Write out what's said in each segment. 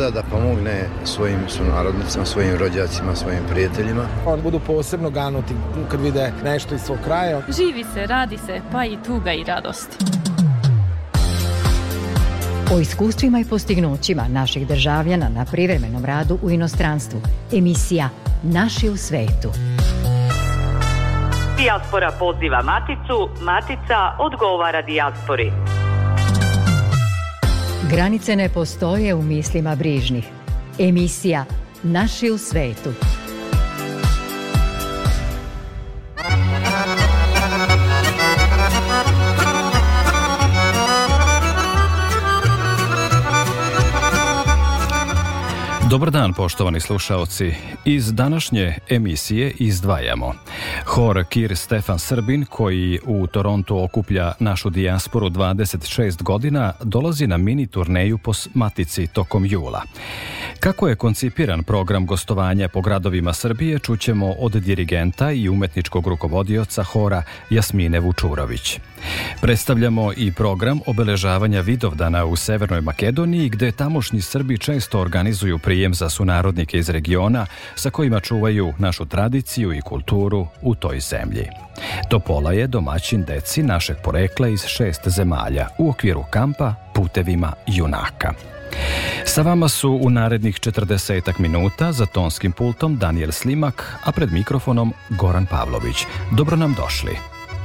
gleda da pomogne svojim sunarodnicima, svojim rođacima, svojim prijateljima. Oni budu posebno ganuti kad vide nešto iz svog kraja. Živi se, radi se, pa i tuga i radost. O iskustvima i postignućima naših državljana na privremenom radu u inostranstvu. Emisija Naši u svetu. Dijaspora poziva Maticu, Matica odgovara dijaspori. Granice ne postoje u mislima brižnih. Emisija Naši u svetu. Dobar dan, poštovani slušaoci. Iz današnje emisije izdvajamo hor Kir Stefan Srbin, koji u Torontu okuplja našu dijasporu 26 godina, dolazi na mini turneju po Matici tokom jula. Kako je koncipiran program gostovanja po gradovima Srbije, čućemo od dirigenta i umetničkog rukovodioca hora Jasmine Vučurović. Predstavljamo i program obeležavanja Vidovdana u Severnoj Makedoniji, gde tamošnji Srbi često organizuju prijem za sunarodnike iz regiona sa kojima čuvaju našu tradiciju i kulturu u toj zemlji. Topola je domaćin deci našeg porekla iz 6 zemalja u okviru kampa Putevima junaka. Sa vama su u narednih 40 minuta za tonskim pultom Daniel Slimak, a pred mikrofonom Goran Pavlović. Dobro nam došli.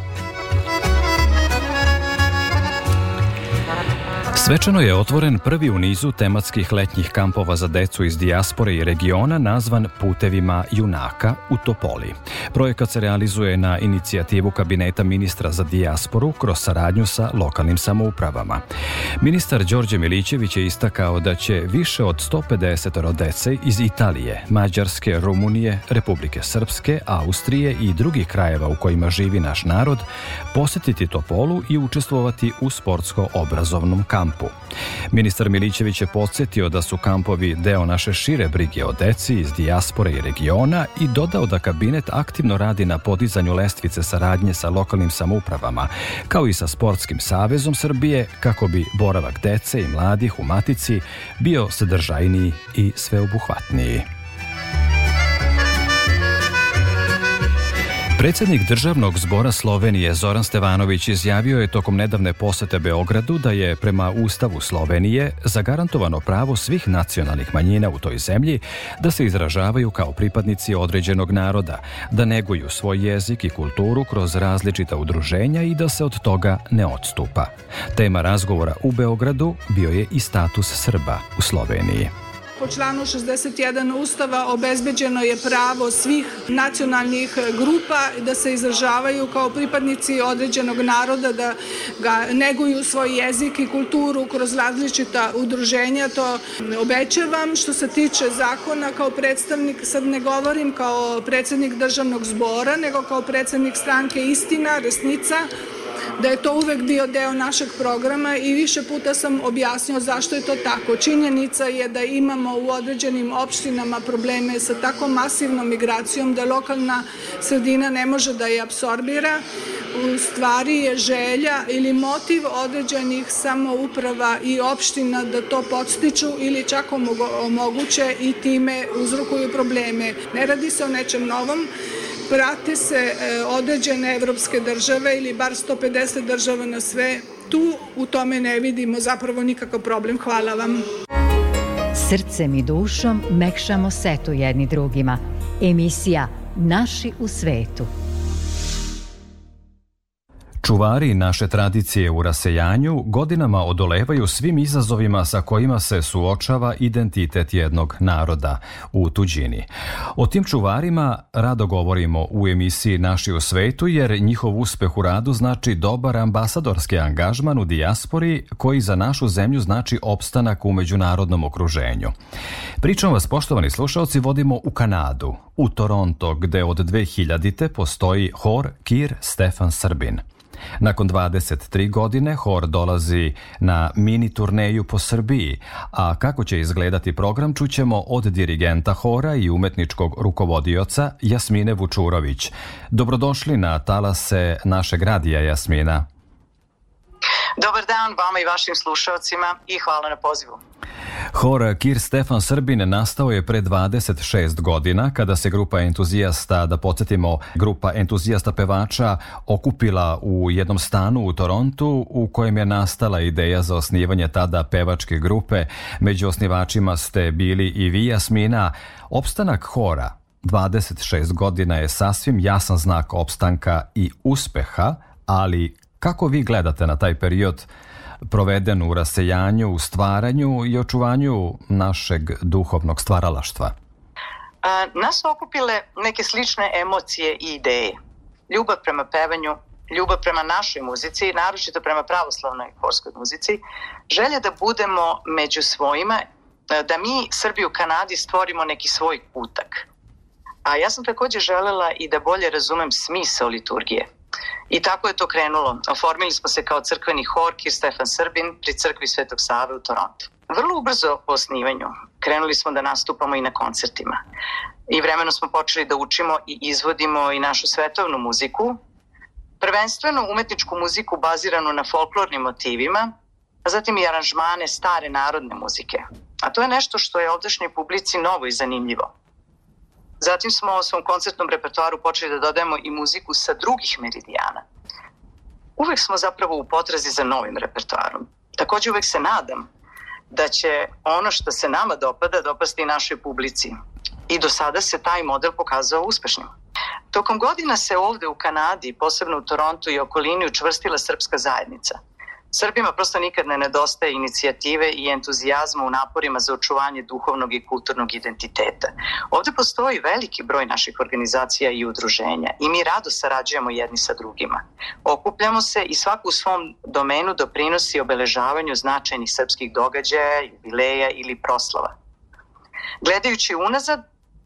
Svečano je otvoren prvi u nizu tematskih letnjih kampova za decu iz dijaspore i regiona nazvan Putevima junaka u Topoli. Projekat se realizuje na inicijativu Kabineta ministra za dijasporu kroz saradnju sa lokalnim samoupravama. Ministar Đorđe Milićević je istakao da će više od 150 dece iz Italije, Mađarske, Rumunije, Republike Srpske, Austrije i drugih krajeva u kojima živi naš narod posetiti Topolu i učestvovati u sportsko-obrazovnom kampu. Ministar Milićević je podsjetio da su kampovi deo naše šire brige o deci iz dijaspore i regiona i dodao da kabinet aktivno radi na podizanju lestvice saradnje sa lokalnim samoupravama, kao i sa Sportskim savezom Srbije, kako bi boravak dece i mladih u Matici bio sadržajniji i sveobuhvatniji. Predsjednik Državnog zbora Slovenije Zoran Stevanović izjavio je tokom nedavne posete Beogradu da je prema Ustavu Slovenije zagarantovano pravo svih nacionalnih manjina u toj zemlji da se izražavaju kao pripadnici određenog naroda, da neguju svoj jezik i kulturu kroz različita udruženja i da se od toga ne odstupa. Tema razgovora u Beogradu bio je i status Srba u Sloveniji. Po članu 61 Ustava obezbeđeno je pravo svih nacionalnih grupa da se izražavaju kao pripadnici određenog naroda, da ga neguju svoj jezik i kulturu kroz različita udruženja. To obećavam. Što se tiče zakona, kao predstavnik, sad ne govorim kao predsjednik Državnog zbora, nego kao predsjednik stranke Istina, Resnica, da je to uvek bio deo našeg programa i više puta sam objasnio zašto je to tako. Činjenica je da imamo u određenim opštinama probleme sa tako masivnom migracijom da lokalna sredina ne može da je apsorbira. U stvari je želja ili motiv određenih samouprava i opština da to podstiču ili čak omoguće i time uzrokuju probleme. Ne radi se o nečem novom. Prate se određene evropske države ili bar 150 država na sve. Tu u tome ne vidimo zapravo nikakav problem. Hvala vam. Srcem i dušom mekšamo setu jedni drugima. Emisija Naši u svetu. Čuvari naše tradicije u rasejanju godinama odolevaju svim izazovima sa kojima se suočava identitet jednog naroda u tuđini. O tim čuvarima rado govorimo u emisiji Naši u svetu, jer njihov uspeh u radu znači dobar ambasadorski angažman u dijaspori koji za našu zemlju znači opstanak u međunarodnom okruženju. Pričom vas, poštovani slušalci, vodimo u Kanadu, u Toronto, gde od 2000. postoji hor Kir Stefan Srbin. Nakon 23 godine hor dolazi na mini turneju po Srbiji, a kako će izgledati program čućemo od dirigenta hora i umetničkog rukovodioca Jasmine Vučurović. Dobrodošli na talase našeg radija, Jasmina. Dobar dan vama i vašim slušalcima i hvala na pozivu. Hor Kir Stefan Srbin nastao je pre 26 godina kada se grupa entuzijasta, da podsjetimo, grupa entuzijasta pevača okupila u jednom stanu u Torontu u kojem je nastala ideja za osnivanje tada pevačke grupe. Među osnivačima ste bili i vi, Jasmina. Opstanak Hora 26 godina je sasvim jasan znak opstanka i uspeha, ali kako vi gledate na taj period proveden u rasejanju, u stvaranju i očuvanju našeg duhovnog stvaralaštva? Nas su okupile neke slične emocije i ideje. Ljubav prema pevanju, ljubav prema našoj muzici, naročito prema pravoslavnoj horskoj muzici, želje da budemo među svojima, da mi, Srbi u Kanadi, stvorimo neki svoj kutak. A ja sam također želela i da bolje razumem smisao liturgije. I tako je to krenulo. Oformili smo se kao crkveni hor Kir Stefan Srbin pri crkvi Svetog Save u Torontu. Vrlo ubrzo po osnivanju krenuli smo da nastupamo i na koncertima. I vremenom smo počeli da učimo i izvodimo i našu svetovnu muziku, prvenstveno umetničku muziku baziranu na folklornim motivima, a zatim i aranžmane stare narodne muzike. A to je nešto što je ovdašnjoj publici novo i zanimljivo. Zatim smo u svom koncertnom repertoaru počeli da dodajemo i muziku sa drugih meridijana. Uvek smo zapravo u potrazi za novim repertoarom. Također uvek se nadam da će ono što se nama dopada dopasti i našoj publici. I do sada se taj model pokazao uspešnim. Tokom godina se ovde u Kanadi, posebno u Torontu i okolini, učvrstila srpska zajednica. Srbima prosto nikad ne nedostaje inicijative i entuzijazma u naporima za očuvanje duhovnog i kulturnog identiteta. Ovde postoji veliki broj naših organizacija i udruženja i mi rado sarađujemo jedni sa drugima. Okupljamo se i svako u svom domenu doprinosi obeležavanju značajnih srpskih događaja, jubileja ili proslava. Gledajući unazad,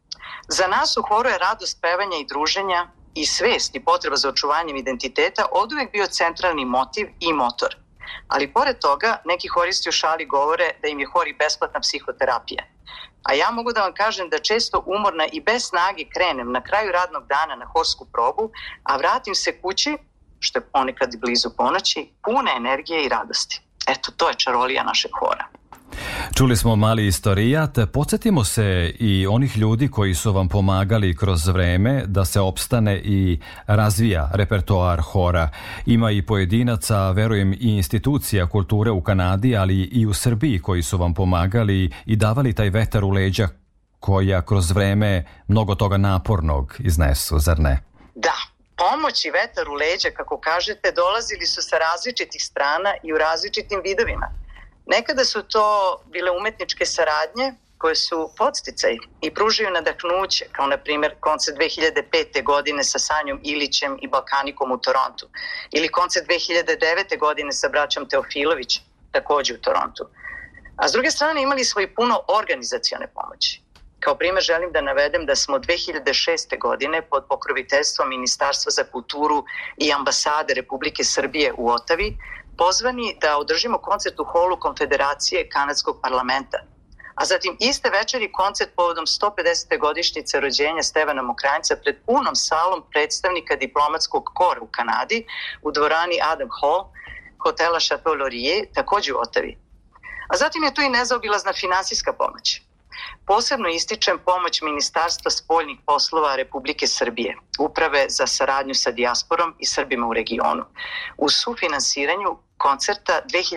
za nas u horu je radost pevanja i druženja i svest i potreba za očuvanjem identiteta oduvek bio centralni motiv i motor. Ali pored toga, neki horisti u šali govore da im je hor i besplatna psihoterapija. A ja mogu da vam kažem da često umorna i bez snage krenem na kraju radnog dana na horsku probu, a vratim se kući, što je ponekad blizu ponoći, puna energije i radosti. Eto, to je čarolija našeg hora. Čuli smo mali istorijat, podsjetimo se i onih ljudi koji su vam pomagali kroz vreme da se opstane i razvija repertoar hora. Ima i pojedinaca, verujem i institucija kulture u Kanadi, ali i u Srbiji koji su vam pomagali i davali taj vetar u leđa koja kroz vreme mnogo toga napornog iznesu, zar ne? Da, pomoć i vetar u leđa, kako kažete, dolazili su sa različitih strana i u različitim vidovima. Nekada su to bile umetničke saradnje koje su podsticaj i pružaju nadahnuće, kao na primjer koncert 2005. godine sa Sanjom Ilićem i Balkanikom u Torontu ili koncert 2009. godine sa braćom Teofilović, također u Torontu. A s druge strane imali smo i puno organizacione pomoći. Kao primjer želim da navedem da smo 2006. godine pod pokroviteljstvom Ministarstva za kulturu i ambasade Republike Srbije u Otavi pozvani da održimo koncert u holu Konfederacije Kanadskog parlamenta. A zatim iste večeri koncert povodom 150. godišnjice rođenja Stevana Mokranjca pred punom salom predstavnika diplomatskog kora u Kanadi u dvorani Adam Hall, hotela Chateau Laurier, također u Otavi. A zatim je tu i nezaobilazna finansijska pomoć. Posebno ističem pomoć Ministarstva spoljnih poslova Republike Srbije, Uprave za saradnju sa dijasporom i Srbima u regionu. U sufinansiranju koncerta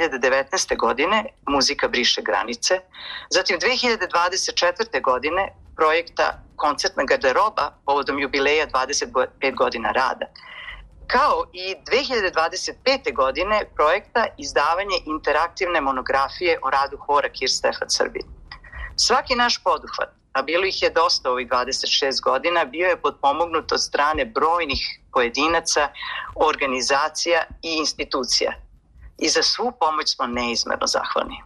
2019. godine Muzika briše granice, zatim 2024. godine projekta Koncertna garderoba povodom jubileja 25 godina rada, kao i 2025. godine projekta izdavanje interaktivne monografije o radu hora Kir Stefan Srbin. Svaki naš poduhvat, a bilo ih je dosta ovih 26 godina, bio je potpomognut od strane brojnih pojedinaca, organizacija i institucija. I za svu pomoć smo neizmerno zahvalni.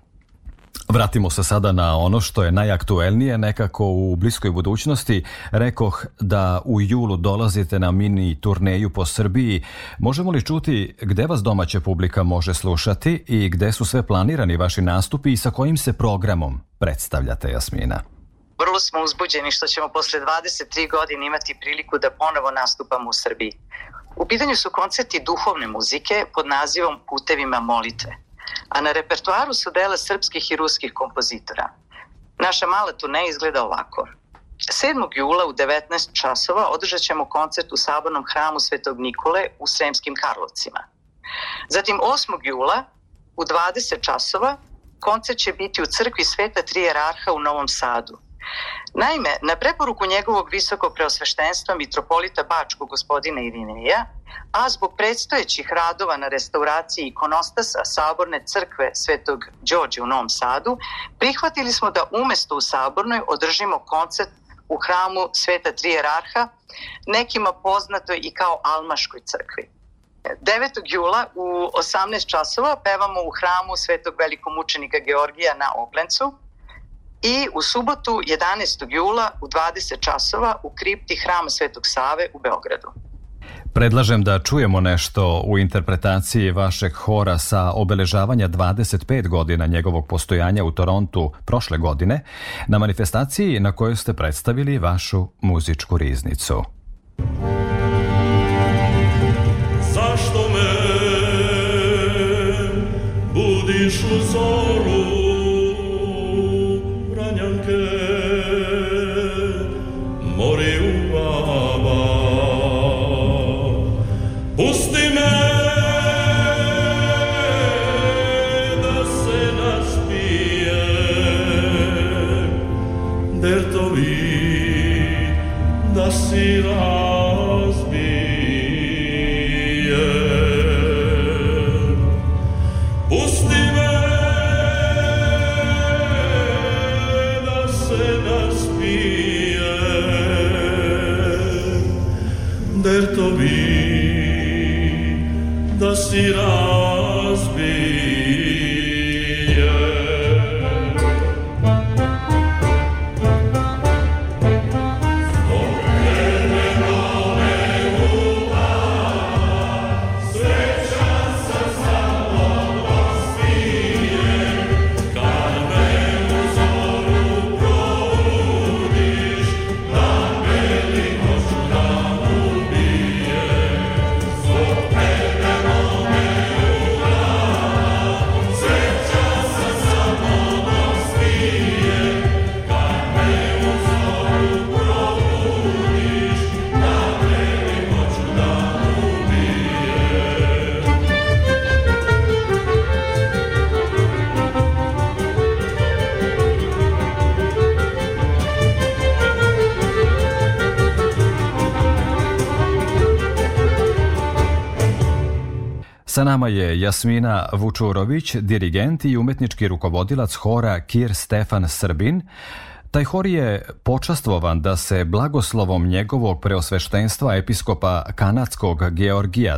Vratimo se sada na ono što je najaktuelnije, nekako u bliskoj budućnosti. Rekoh da u julu dolazite na mini turneju po Srbiji. Možemo li čuti gde vas domaća publika može slušati i gde su sve planirani vaši nastupi i sa kojim se programom predstavljate, Jasmina? Vrlo smo uzbuđeni što ćemo posle 23 godine imati priliku da ponovo nastupamo u Srbiji. U pitanju su koncerti duhovne muzike pod nazivom Putevima molitve. a na repertoaru su dela srpskih i ruskih kompozitora. Naša mala turneja izgleda ovako. 7. jula u 19 časova održat ćemo koncert u Sabornom hramu Svetog Nikole u Sremskim Karlovcima. Zatim 8. jula u 20 časova koncert će biti u crkvi Sveta Tri Jerarha u Novom Sadu. Naime, na preporuku njegovog visokog preosveštenstva mitropolita Bačkog gospodina Irineja, a zbog predstojećih radova na restauraciji ikonostasa Saborne crkve Svetog Đorđa u Novom Sadu, prihvatili smo da umesto u Sabornoj održimo koncert u hramu Sveta Tri Jerarha, nekima poznatoj i kao Almaškoj crkvi. 9. jula u 18 časova pevamo u hramu Svetog velikomučenika Georgija na Oglencu i u subotu 11. jula u 20 časova u kripti hrama Svetog Save u Beogradu. Predlažem da čujemo nešto u interpretaciji vašeg hora sa obeležavanja 25 godina njegovog postojanja u Torontu prošle godine na manifestaciji na kojoj ste predstavili vašu muzičku riznicu. Zašto me budiš u zoru, ranjanke, mori uvava, pusti me da se naspijem, der to vi da si der to vi da si razbije. Zbog tebe nove upala, srećan sam samo osvijem, kad me u zoru probudiš, dan beli noću dan Sa nama je Jasmina Vučurović, dirigent i umetnički rukovodilac hora Kir Stefan Srbin. Taj hor je počastvovan da se blagoslovom njegovog preosveštenstva episkopa kanadskog Georgija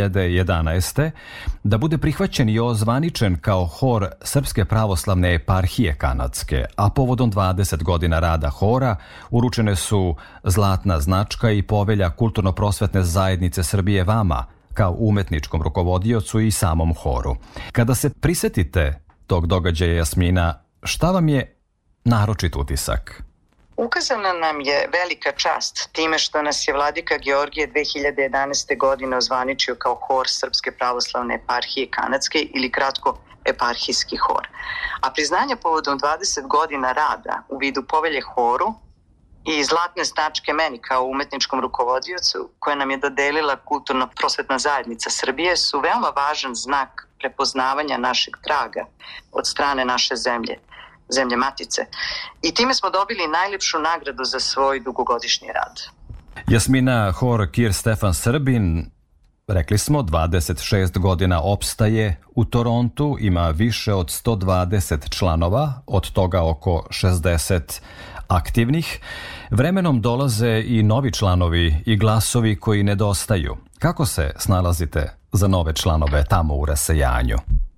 2011. da bude prihvaćen i ozvaničen kao hor Srpske pravoslavne eparhije kanadske, a povodom 20 godina rada hora uručene su zlatna značka i povelja Kulturno-prosvetne zajednice Srbije vama, kao umetničkom rukovodiocu i samom horu. Kada se prisetite tog događaja, Jasmina, šta vam je naročit utisak? Ukazana nam je velika čast time što nas je vladika Georgije 2011. godine ozvaničio kao hor Srpske pravoslavne eparhije kanadske ili kratko eparhijski hor. A priznanje povodom 20 godina rada u vidu povelje horu i zlatne značke meni kao umetničkom rukovodiocu koje nam je dodelila Kulturno-prosvetna zajednica Srbije su veoma važan znak prepoznavanja našeg traga od strane naše zemlje matice. I time smo dobili najlepšu nagradu za svoj dugogodišnji rad. Jasmina, hor Kir Stefan Srbin, rekli smo, 26 godina opstaje u Torontu, ima više od 120 članova, od toga oko 60 aktivnih. Vremenom dolaze i novi članovi i glasovi koji nedostaju. Kako se snalazite za nove članove tamo u rasejanju?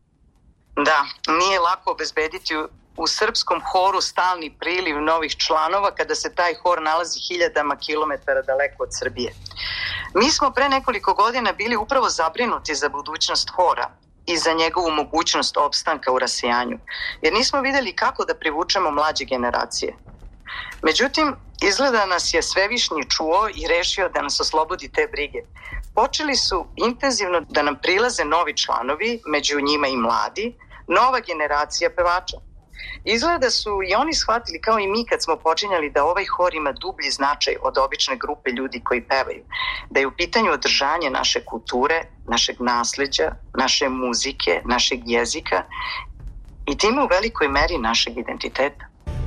Da, nije lako obezbediti u srpskom horu stalni priliv novih članova kada se taj hor nalazi hiljadama kilometara daleko od Srbije. Mi smo pre nekoliko godina bili upravo zabrinuti za budućnost hora i za njegovu mogućnost opstanka u rasejanju, jer nismo videli kako da privučemo mlađe generacije. Međutim, izgleda nas je Svevišnji čuo i rešio da nas oslobodi te brige. Počeli su intenzivno da nam prilaze novi članovi, među njima i mladi, nova generacija pevača. Izgleda da su i oni shvatili, kao i mi kad smo počinjali, da ovaj hor ima dublji značaj od obične grupe ljudi koji pevaju. Da je u pitanju održanje naše kulture, našeg nasleđa, naše muzike, našeg jezika i time u velikoj meri našeg identiteta.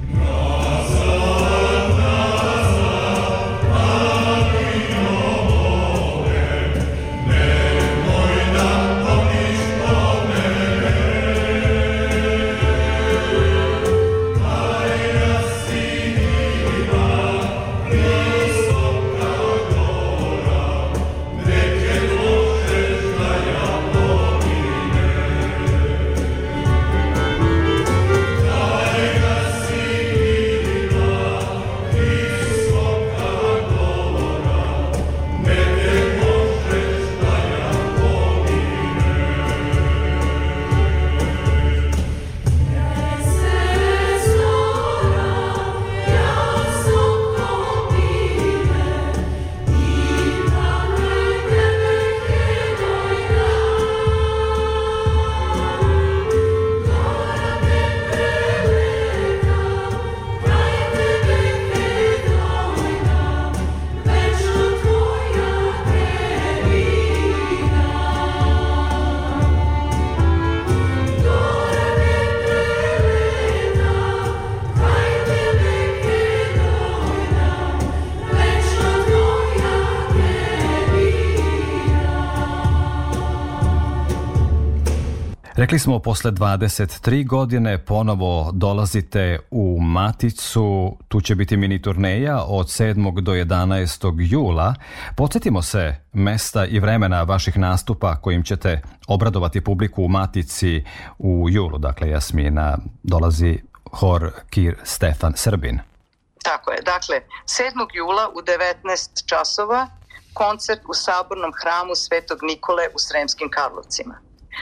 Rekli smo, posle 23 godine ponovo dolazite u Maticu. Tu će biti mini turneja od 7. do 11. jula. Podsjetimo se mesta i vremena vaših nastupa kojim ćete obradovati publiku u Matici u julu. Dakle, Jasmina, dolazi hor Kir Stefan Srbin. Tako je. Dakle, 7. jula u 19 časova koncert u Sabornom hramu Svetog Nikole u Sremskim Karlovcima.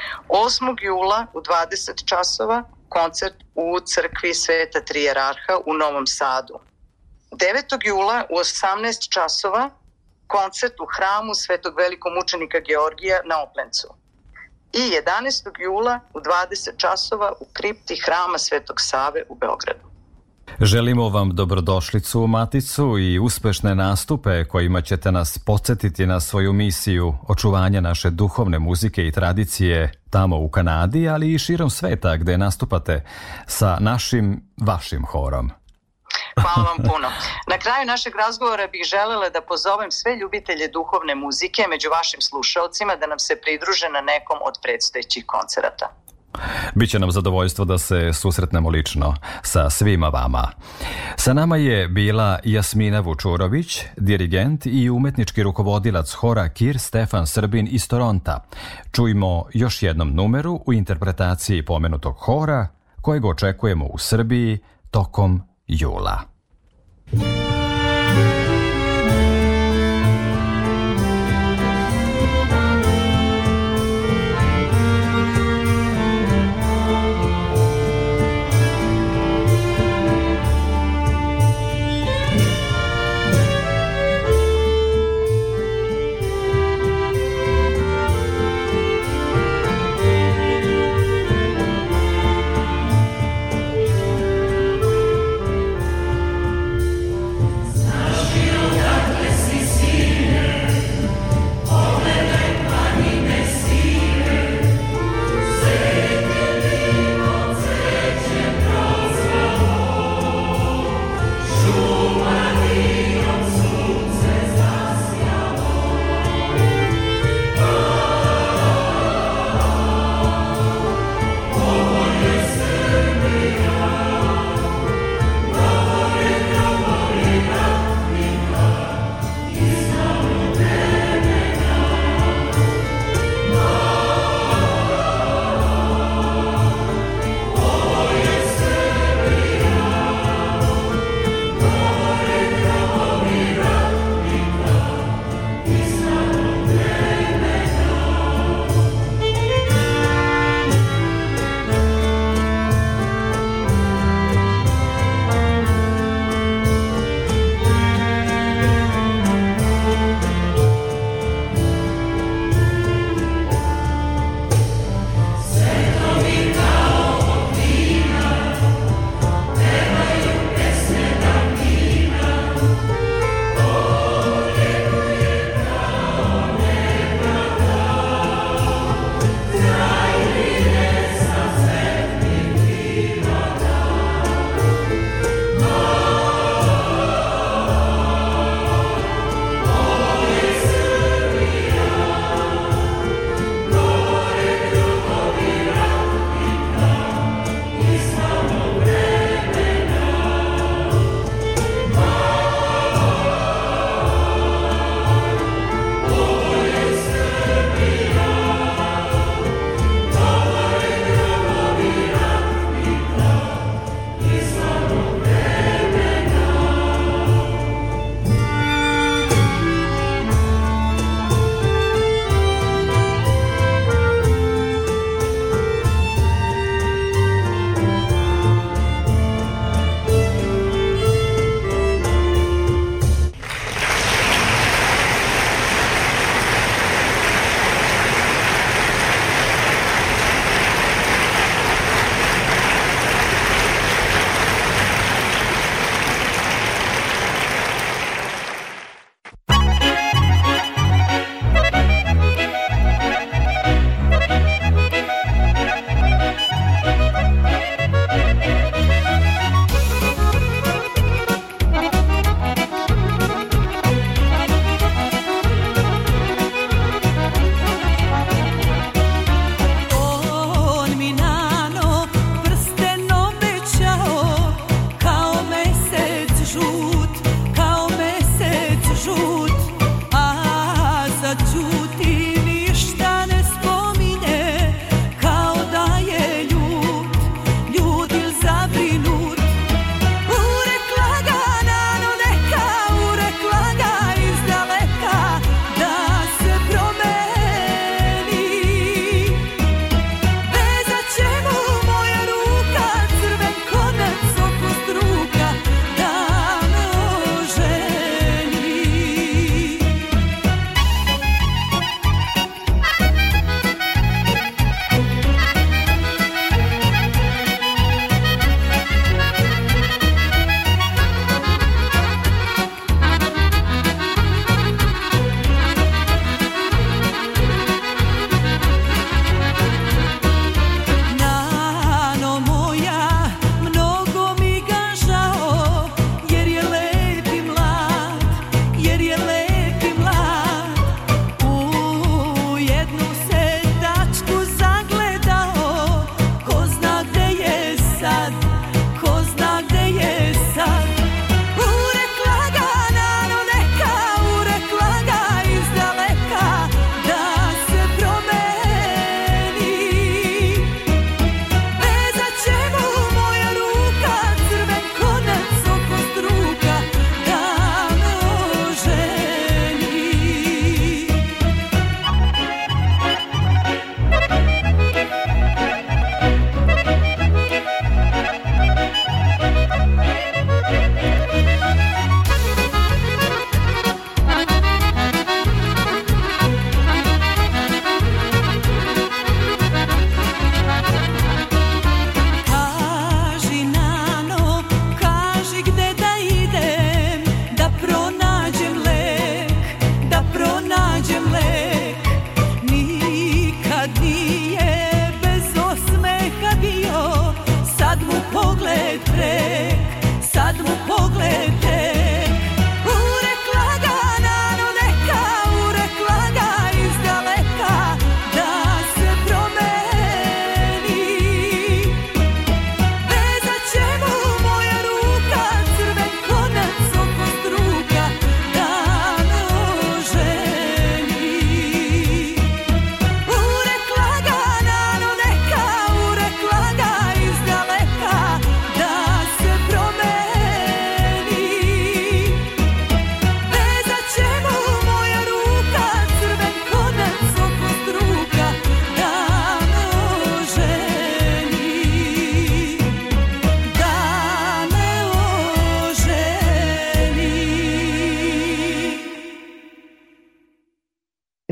8. jula u 20 časova koncert u crkvi Sveta Trijerarha u Novom Sadu. 9. jula u 18 časova koncert u hramu Svetog velikomučenika Georgija na Oplencu. I 11. jula u 20 časova u kripti hrama Svetog Save u Beogradu. Želimo vam dobrodošlicu u Maticu i uspešne nastupe kojima ćete nas podsjetiti na svoju misiju očuvanja naše duhovne muzike i tradicije tamo u Kanadi, ali i širom sveta gde nastupate sa vašim horom. Hvala vam puno. Na kraju našeg razgovora bih želela da pozovem sve ljubitelje duhovne muzike među vašim slušalcima da nam se pridruže na nekom od predstojećih koncerata. Biće nam zadovoljstvo da se susretnemo lično sa svima vama. Sa nama je bila Jasmina Vučurović, dirigent i umetnički rukovodilac hora Kir Stefan Srbin iz Toronta. Čujmo još jednom numeru u interpretaciji pomenutog hora kojeg očekujemo u Srbiji tokom jula.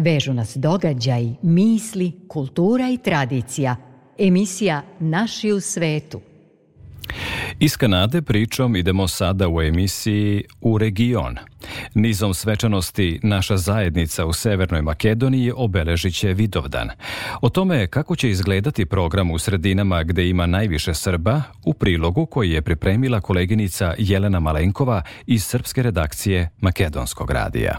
Vežu nas događaj, misli, kultura i tradicija. Emisija Naši u svetu. Iz Kanade pričom idemo sada u emisiji U region. Nizom svečanosti naša zajednica u Severnoj Makedoniji obeležit će Vidovdan. O tome kako će izgledati program u sredinama gde ima najviše Srba u prilogu koji je pripremila koleginica Jelena Malenkova iz srpske redakcije Makedonskog radija.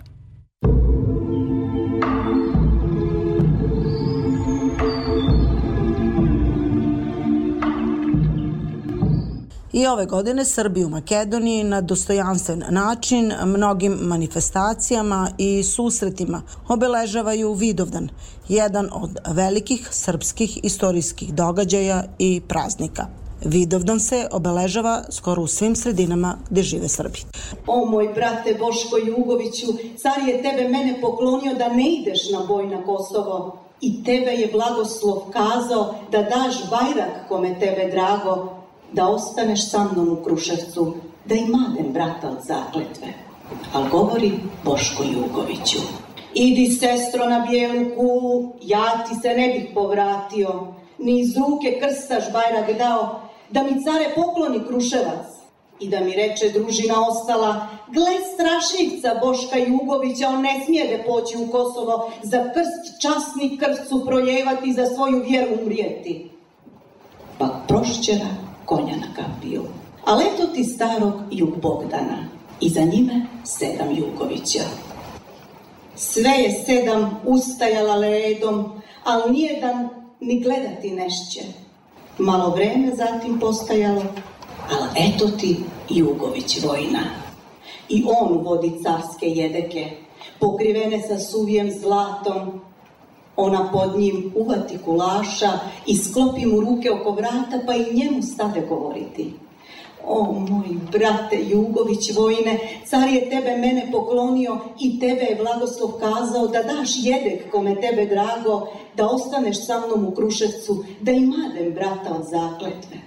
I ove godine Srbi u Makedoniji na dostojanstven način mnogim manifestacijama i susretima obeležavaju Vidovdan, jedan od velikih srpskih istorijskih događaja i praznika. Vidovdan se obeležava skoro u svim sredinama gde žive Srbi. O moj brate Boško Jugoviću, car je tebe mene poklonio da ne ideš na boj na Kosovo i tebe je blagoslov kazao da daš bajrak kome tebe drago, da ostaneš sa mnom u Kruševcu, da i madem brata od zakletve. Al govori Boško Jugoviću: idi sestro na bijelu kulu, ja ti se ne bih povratio, ni iz ruke krstaš bajrak dao, da mi care pokloni Kruševac. I da mi reče družina ostala: gle strašivca Boška Jugovića, on ne smije da poći u Kosovo, za krst časni krvcu projevati, za svoju vjeru umrijeti. Pa prošćera konja na kapiju. A leto ti starog jug Bogdana, i za njime 7 Jugovića. Sve je 7 ustajala redom, al nijedan ni gledati nešće. Malo vreme zatim postajalo, al eto ti Jugović vojna. I on vodi carske jedeke, pokrivene sa suvijem zlatom. Ona pod njim uvati kulaša i sklopi mu ruke oko vrata, pa i njemu stade govoriti: o moj brate Jugović vojne, car je tebe mene poklonio i tebe je blagoslov kazao da daš jedek kome tebe drago, da ostaneš sa mnom u Kruševcu, da i madem brata od zakletve.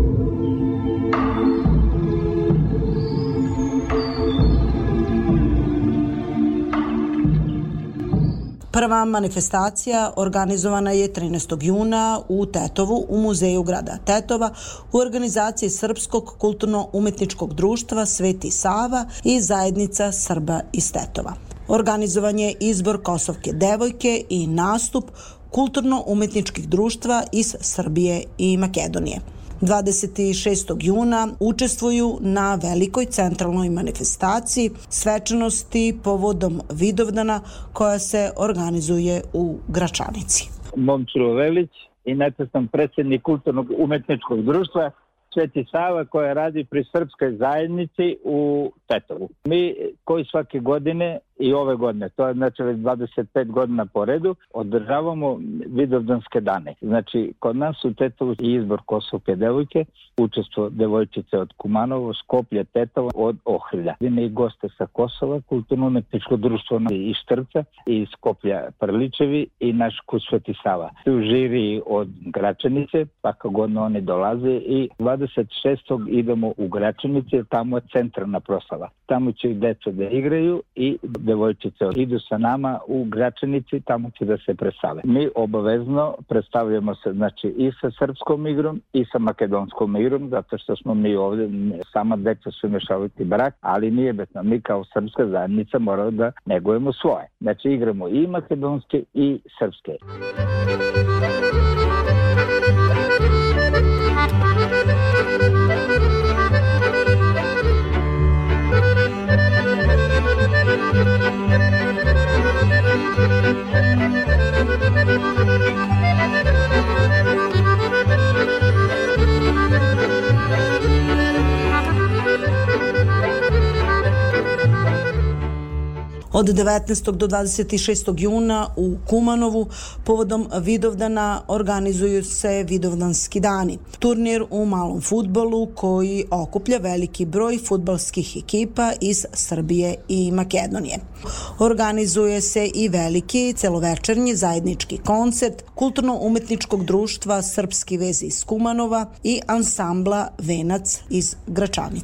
Prva manifestacija organizovana je 13. juna u Tetovu u muzeju grada Tetova u organizaciji Srpskog kulturno-umetničkog društva Sveti Sava i zajednica Srba iz Tetova. Organizovan je izbor Kosovke devojke i nastup kulturno-umetničkih društva iz Srbije i Makedonije. 26. juna učestvuju na velikoj centralnoj manifestaciji svečanosti povodom Vidovdana koja se organizuje u Gračanici. Momčilo Velić, inače sam predsjednik kulturnog umetničkog društva Sveti Sava koja radi pri srpskoj zajednici u Tetovu. Mi koji svake godine i ove godine, to je znači već 25 godina po redu, održavamo Vidovdanske dane. Znači, kod nas u Tetovu je izbor Kosovke devojke, učestvo devojčice od Kumanovo, Skoplje, Tetovo, od Ohrilja. I goste sa Kosova, kulturno-umetničko društvo iz Štrpca, i Skoplja Prličevi i naš Sveti Sava. Tu žiri od Gračanice, pa kako godno oni dolaze, i 26. idemo u Gračanice, tamo je centralna proslava. Tamo će deca da igraju i devojčice idu sa nama u Gračanici, tamo će da se predstave. Mi obavezno predstavljamo se, znači, i sa srpskom igrom i sa makedonskom igrom, zato što smo mi ovdje, sama deca su mešaviti brak, ali nije bitno. Mi kao srpska zajednica moramo da negujemo svoje. Znači, igramo i makedonske i srpske. Od 19. do 26. juna u Kumanovu povodom Vidovdana organizuju se Vidovdanski dani. Turnir u malom fudbalu koji okuplja veliki broj fudbalskih ekipa iz Srbije i Makedonije. Organizuje se i veliki celovečernji zajednički koncert kulturno-umetničkog društva Srpski vez iz Kumanova i ansambla Venac iz Gračanice.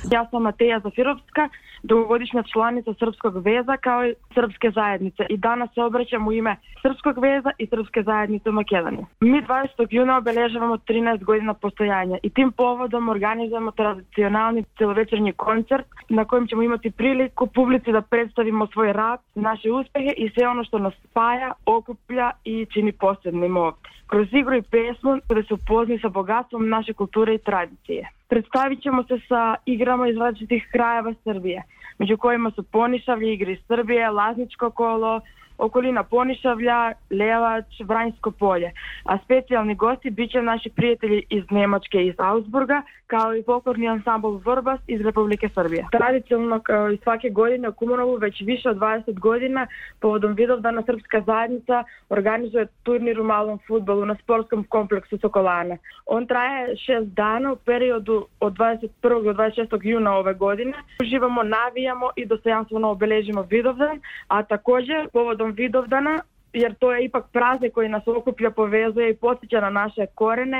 Ja sam Mateja Zafirovska, dugogodišnja članica Srpskog veza kao i Srpske zajednice i danas se obraćam u ime Srpskog veza i Srpske zajednice u Makedoniji. Mi 20. juna obeležavamo 13 godina postojanja i tim povodom organizujemo tradicionalni celovečernji koncert na kojem ćemo imati priliku publici da predstavimo svoj rad, naše uspehe i sve ono što nas spaja, okuplja i čini posebnim ovdje. Kroz igru i pesmu da se upozna sa bogatstvom naše kulture i tradicije. Predstavit ćemo se sa igrama iz različitih krajeva Srbije, među kojima su Ponišavlje, igre iz Srbije, Lazničko kolo, okolina Ponišavlja, Levač, Vranjsko polje. A specijalni gosti bit će naši prijatelji iz Nemačke i iz Augsburga, kao i folklorni ansambl Vrbas iz Republike Srbije. Tradicionalno kao i svake godine u Kumanovu već više od 20 godina povodom Vidovdana Srpska zajednica organizuje turnir u malom fudbalu na sportskom kompleksu Sokolana. On traje 6 dana u periodu od 21. do 26. juna ove godine. Uživamo, navijamo i dostojanstveno obeležimo Vidovdan, a također povodom Vidovdana, jer to je ipak praznik koji nas okuplja, povezuje i podsjeća na naše korene.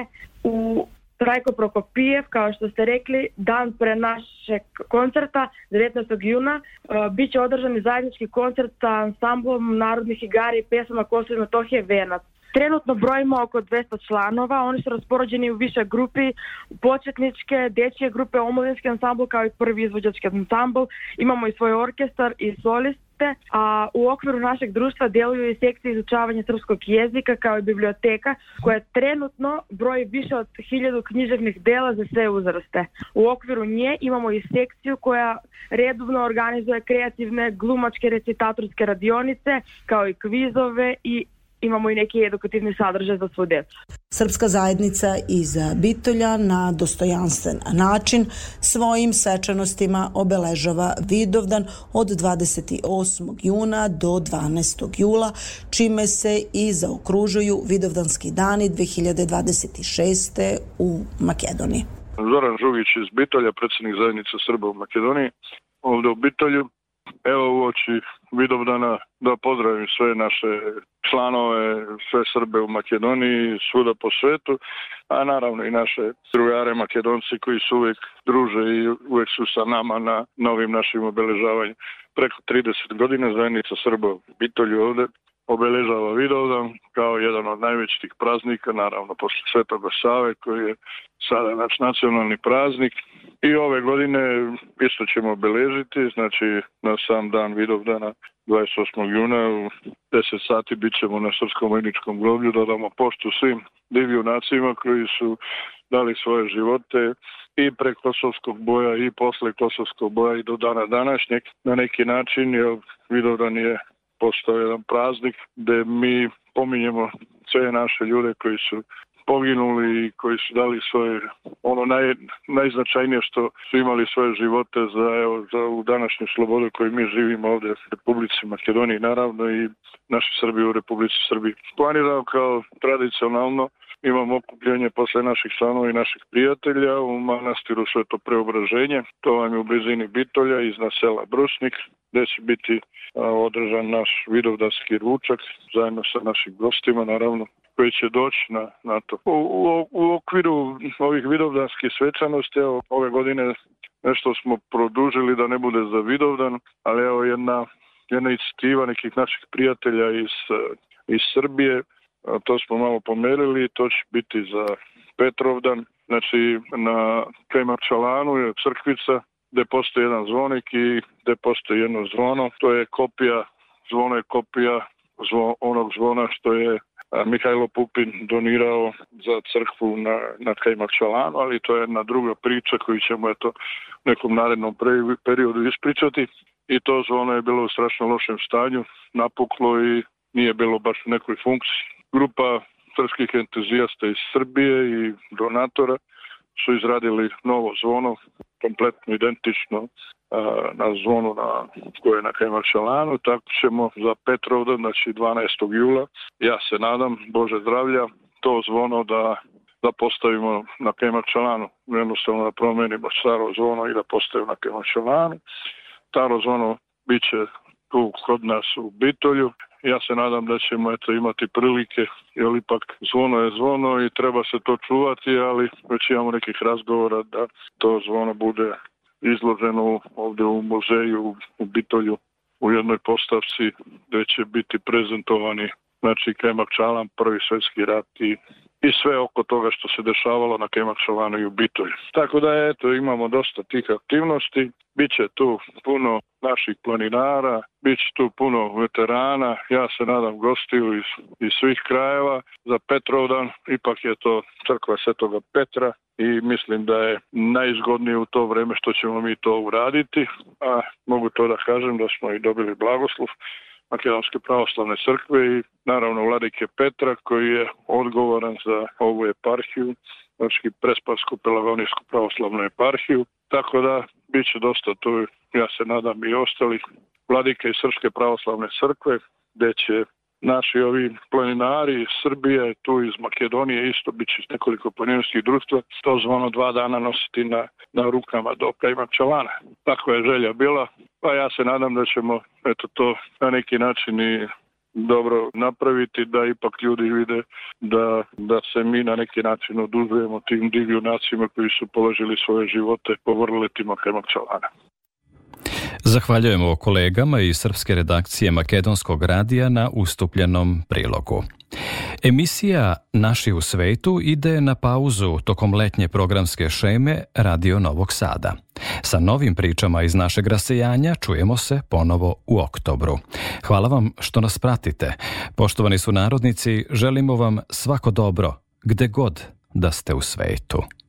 U Trajko Prokopijev, kao što ste rekli, dan pre našeg koncerta, 19. juna, bit će održan zajednički koncert sa ansamblom narodnih igara i pesama Kosovo i Metohije Venac. Trenutno brojimo oko 200 članova, oni su raspoređeni u više grupi, početničke, dečije grupe, omladinski ansambl kao i prvi izvođački ansambl. Imamo i svoj orkestar i soliste, a u okviru našeg društva djeluju i sekcije izučavanja srpskog jezika kao i biblioteka koja trenutno broji više od 1000 književnih dela za sve uzraste. U okviru nje imamo i sekciju koja redovno organizuje kreativne glumačke recitatorske radionice kao i kvizove i imamo i neki edukativni sadržaj za svu djecu. Srpska zajednica iz Bitolja na dostojanstven način svojim svečanostima obeležava Vidovdan od 28. juna do 12. jula, čime se i zaokružuju Vidovdanski dani 2026. u Makedoniji. Zoran Žugić iz Bitolja, predsjednik zajednice Srba u Makedoniji, ovdje u Bitolju. Evo uoči Vidovdana da pozdravim sve naše članove, sve Srbe u Makedoniji, svuda po svetu, a naravno i naše drugare Makedonci koji su uvijek druže i uvijek su sa nama na novim našim obeležavanjem. Preko 30 godina zajednica Srba u Bitolju ovdje obeležava Vidovdan kao jedan od najvećih praznika, naravno posle Svetoga Save koji je sada naš nacionalni praznik. I ove godine isto ćemo obeležiti, znači na sam dan Vidovdana 28. juna u 10 sati bit ćemo na Srpskom vojničkom groblju da damo poštu svim divljunacima koji su dali svoje živote i pre kosovskog boja i posle kosovskog boja i do dana današnjeg. Na neki način Vidovdan je postao jedan praznik gde mi pominjemo sve naše ljude koji su poginuli i koji su dali svoje, najznačajnije što su imali svoje živote za u današnju slobodu koju mi živimo ovdje u Republici Makedoniji, naravno i naši Srbi u Republici Srbiji. Planiramo kao tradicionalno, imamo okupljenje posle naših članova i naših prijatelja u manastiru Sveto Preobraženje, to vam je u blizini Bitolja iznad sela Brusnik, gde će biti održan naš vidovdanski ručak zajedno sa našim gostima, naravno, koji će doći na to. U okviru ovih vidovdanskih svečanosti, ove godine nešto smo produžili da ne bude za Vidovdan, ali evo jedna inicijativa nekih naših prijatelja iz Srbije, to smo malo pomerili, to će biti za Petrovdan, znači na Kajmakčalanu je crkvica gde postoji jedan zvonik i gde postoji jedno zvono, to je kopija, zvono je kopija onog zvona što je Mihajlo Pupin donirao za crkvu na Kajmakčalanu, ali to je jedna druga priča koju ćemo u nekom narednom periodu ispričati. I to zvono je bilo u strašno lošem stanju, napuklo i nije bilo baš u nekoj funkciji. Grupa srpskih entuzijasta iz Srbije i donatora su izradili novo zvono, kompletno identično na zvonu koje je na Kajmakčalanu, tako ćemo za Petrovdan, znači 12. jula, ja se nadam, Bože zdravlja, to zvono da postavimo na Kajmakčalanu, jednostavno da promenimo staro zvono i da postavimo na Kajmakčalanu. Staro zvono bit će tu kod nas u Bitolju. Ja se nadam da ćemo imati prilike, jer ipak zvono je zvono i treba se to čuvati, ali već imamo nekih razgovora da to zvono bude izloženo ovdje u muzeju u Bitolju u jednoj postavci gdje će biti prezentovani znači Kajmakčalan, Prvi svjetski rat i sve oko toga što se dešavalo na Kajmakčalanu i u Bitolju. Tako da eto, imamo dosta tih aktivnosti, biće tu puno naših planinara, biće tu puno veterana, ja se nadam gostiju iz svih krajeva. Za Petrovdan ipak je to crkva Svetoga Petra i mislim da je najizgodnije u to vreme što ćemo mi to uraditi, a mogu to da kažem da smo i dobili blagoslov Makedonske pravoslavne crkve i naravno vladike Petra koji je odgovoran za ovu eparhiju, znači Prespansko-Pelagonijsku pravoslavnu eparhiju, tako da bit će dosta tu, ja se nadam i ostalih vladike iz Srpske pravoslavne crkve, gdje će naši ovi planinari iz Srbije, tu iz Makedonije isto bit će nekoliko planinarskih društva, to zvano 2 dana nositi na rukama do Kajmakčalana. Tako je želja bila, pa ja se nadam da ćemo to na neki način i dobro napraviti, da ipak ljudi vide da se mi na neki način odužujemo tim divljunacima koji su položili svoje živote po vrletima Kajmakčalana. Zahvaljujemo kolegama iz srpske redakcije Makedonskog radija na ustupljenom prilogu. Emisija Naši u svetu ide na pauzu tokom letnje programske šeme Radio Novog Sada. Sa novim pričama iz našeg rasejanja čujemo se ponovo u oktobru. Hvala vam što nas pratite. Poštovani sunarodnici, želimo vam svako dobro, gde god da ste u svetu.